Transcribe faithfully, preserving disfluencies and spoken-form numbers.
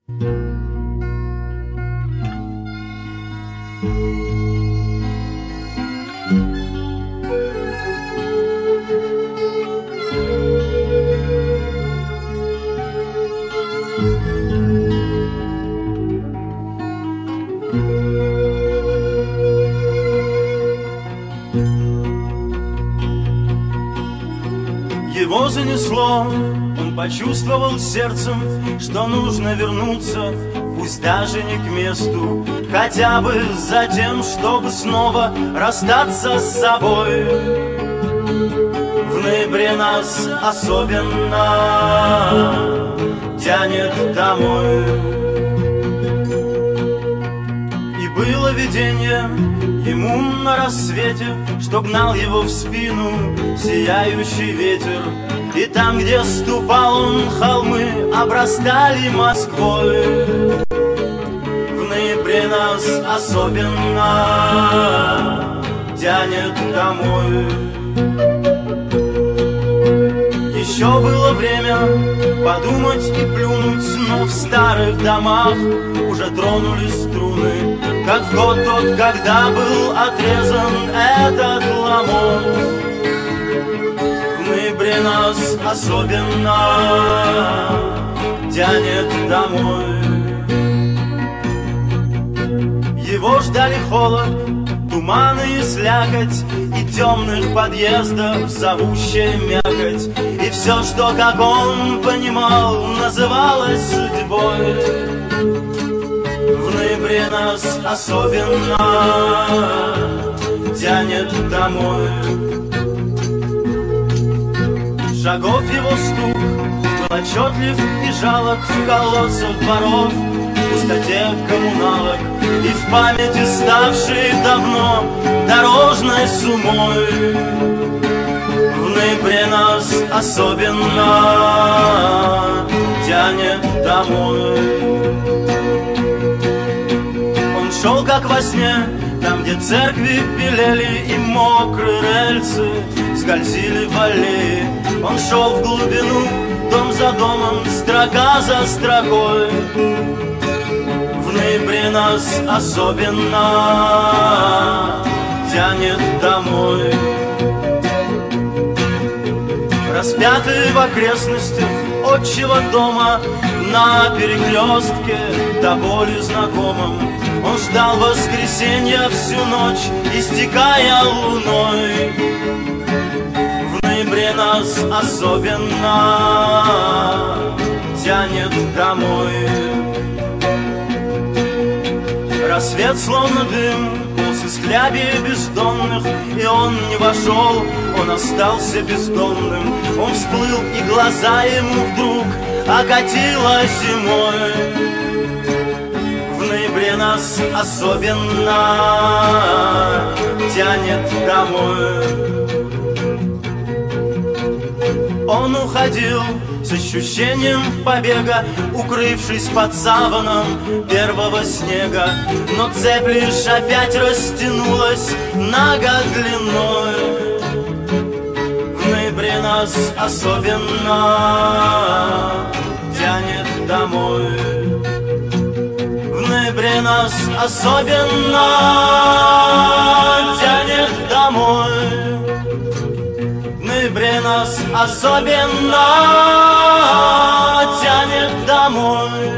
Его занесло, он почувствовал сердцем, что нужно вернуться, пусть даже не к месту, хотя бы за тем, чтобы снова расстаться с собой. В ноябре нас особенно тянет домой. И было видение ему на рассвете, что гнал его в спину сияющий ветер. И там, где ступал он, холмы обрастали Москвой. В ноябре нас особенно тянет домой. Еще было время подумать и плюнуть, но в старых домах уже тронулись струны, как в год тот, когда был отрезан этот ломоть. В ноябре нас особенно тянет домой. Его ждали холод, туманы и слякоть, и темных подъездов зовущая мякоть. И все, что, как он понимал, называлось судьбой. В ноябре нас особенно тянет домой. Шагов его стук был отчетлив и жалок в колодцах дворов, в пустоте коммуналок и в памяти ставшей давно дорожной сумой. В ноябре нас особенно тянет домой. Он шел как во сне, там, где церкви белели и мокрые рельсы скользили в аллее. Он шел в глубину, дом за домом, строка за строкой. В ноябре нас особенно тянет домой. Распятый в окрестностях отчего дома, на перекрестке до боли знакомым, он ждал воскресенья всю ночь, истекая луной. В ноябре нас особенно тянет домой. Рассвет словно дым полз из хлябей бездонных, и он не вошел, он остался бездомным. Он всплыл, и глаза ему вдруг окатило зимой. В ноябре нас особенно тянет домой. Он уходил с ощущением побега, укрывшись под саваном первого снега. Но цепь лишь опять растянулась на год длиной. В ноябре нас особенно тянет домой. В ноябре нас особенно тянет домой. В ноябре нас особенно тянет домой.